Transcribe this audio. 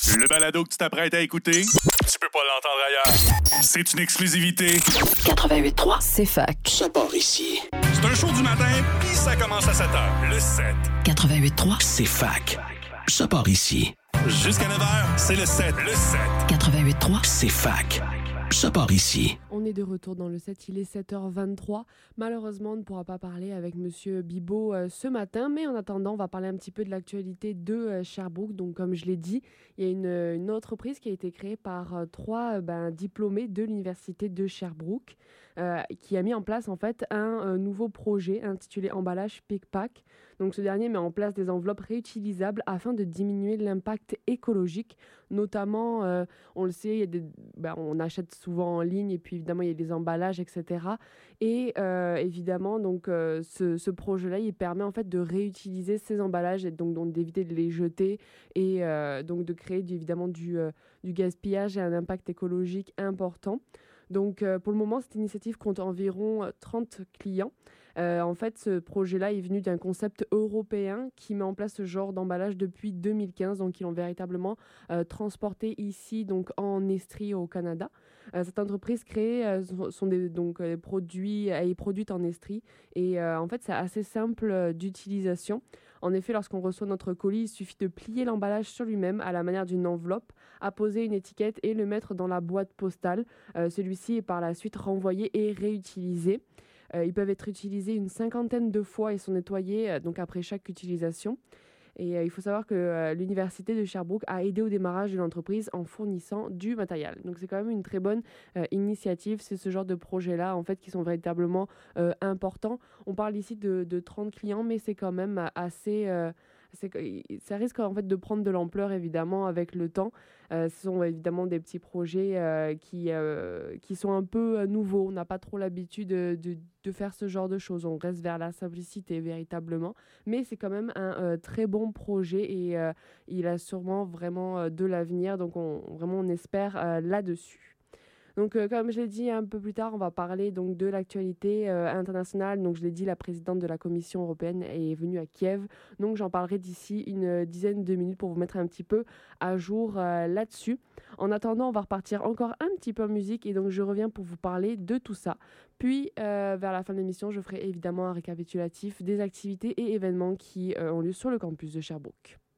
Le balado que tu t'apprêtes à écouter, tu peux pas l'entendre ailleurs. C'est une exclusivité. 88.3, c'est fac. Ça part ici. C'est un show du matin, puis ça commence à 7h. Le 7. 88.3, C'est fac. Ça part ici. Jusqu'à 9h, c'est le 7. Le 7. 88.3, C'est fac. Ça part ici. On est de retour dans le set, il est 7h23. Malheureusement, on ne pourra pas parler avec Monsieur Bibeau ce matin, mais en attendant, on va parler un petit peu de l'actualité de Sherbrooke. Donc, comme je l'ai dit, il y a une entreprise qui a été créée par trois diplômés de l'université de Sherbrooke, qui a mis en place en fait un nouveau projet intitulé Emballage Pick-Pack. Donc, ce dernier met en place des enveloppes réutilisables afin de diminuer l'impact écologique, notamment, on le sait, il y a on achète souvent en ligne et puis évidemment il y a des emballages, etc. Et évidemment donc ce projet-là il permet en fait de réutiliser ces emballages et donc d'éviter de les jeter et donc de créer évidemment du gaspillage et un impact écologique important. Donc pour le moment cette initiative compte environ 30 clients. En fait, ce projet-là est venu d'un concept européen qui met en place ce genre d'emballage depuis 2015. Donc, ils l'ont véritablement transporté ici, donc en Estrie, au Canada. Cette entreprise créée sont des produits, elle est produite en Estrie. Et en fait, c'est assez simple d'utilisation. En effet, lorsqu'on reçoit notre colis, il suffit de plier l'emballage sur lui-même à la manière d'une enveloppe, apposer une étiquette et le mettre dans la boîte postale. Celui-ci est par la suite renvoyé et réutilisé. Ils peuvent être utilisés une 50aine de fois et sont nettoyés donc après chaque utilisation. Et il faut savoir que l'université de Sherbrooke a aidé au démarrage de l'entreprise en fournissant du matériel. Donc c'est quand même une très bonne initiative. C'est ce genre de projets-là en fait qui sont véritablement importants. On parle ici de 30 clients, mais c'est quand même assez... ça risque en fait de prendre de l'ampleur évidemment avec le temps. Ce sont évidemment des petits projets qui sont un peu nouveaux. On n'a pas trop l'habitude de faire ce genre de choses. On reste vers la simplicité véritablement. Mais c'est quand même un très bon projet et il a sûrement vraiment de l'avenir. Donc on espère là-dessus. Donc, comme je l'ai dit un peu plus tard, on va parler donc de l'actualité internationale. Donc, je l'ai dit, la présidente de la Commission européenne est venue à Kiev. Donc, j'en parlerai d'ici une dizaine de minutes pour vous mettre un petit peu à jour là-dessus. En attendant, on va repartir encore un petit peu en musique et donc je reviens pour vous parler de tout ça. Puis, vers la fin de l'émission, je ferai évidemment un récapitulatif des activités et événements qui ont lieu sur le campus de Sherbrooke.